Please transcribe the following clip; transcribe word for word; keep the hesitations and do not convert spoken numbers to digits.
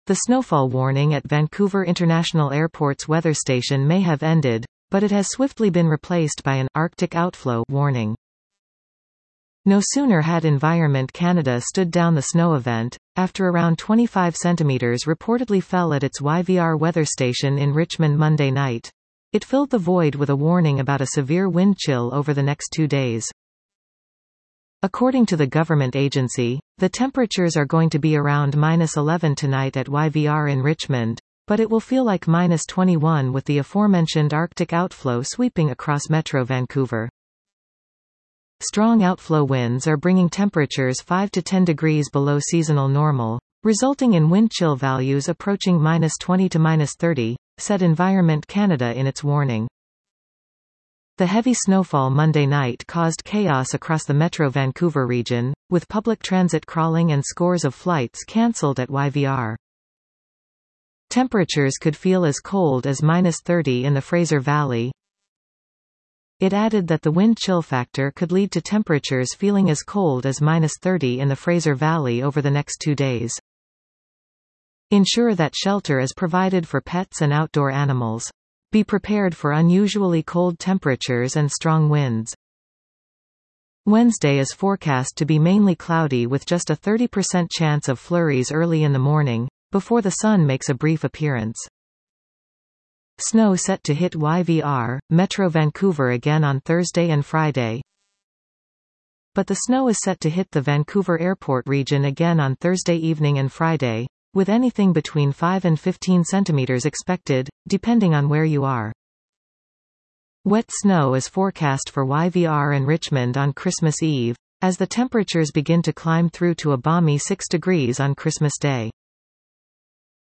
The snowfall warning at Vancouver International Airport's weather station may have ended, but it has swiftly been replaced by an Arctic outflow warning. No sooner had Environment Canada stood down the snow event, after around twenty-five centimeters reportedly fell at its Y V R weather station in Richmond Monday night. It filled the void with a warning about a severe wind chill over the next two days. According to the government agency, the temperatures are going to be around minus eleven tonight at Y V R in Richmond, but it will feel like minus twenty-one with the aforementioned Arctic outflow sweeping across Metro Vancouver. Strong outflow winds are bringing temperatures five to ten degrees below seasonal normal, resulting in wind chill values approaching minus twenty to minus thirty, said Environment Canada in its warning. The heavy snowfall Monday night caused chaos across the Metro Vancouver region, with public transit crawling and scores of flights cancelled at Y V R. Temperatures could feel as cold as minus thirty in the Fraser Valley. It added that the wind chill factor could lead to temperatures feeling as cold as minus thirty in the Fraser Valley over the next two days. Ensure that shelter is provided for pets and outdoor animals. Be prepared for unusually cold temperatures and strong winds. Wednesday is forecast to be mainly cloudy with just a thirty percent chance of flurries early in the morning, before the sun makes a brief appearance. Snow set to hit Y V R, Metro Vancouver again on Thursday and Friday. But the snow is set to hit the Vancouver Airport region again on Thursday evening and Friday, with anything between five and fifteen centimeters expected, depending on where you are. Wet snow is forecast for Y V R and Richmond on Christmas Eve, as the temperatures begin to climb through to a balmy six degrees on Christmas Day.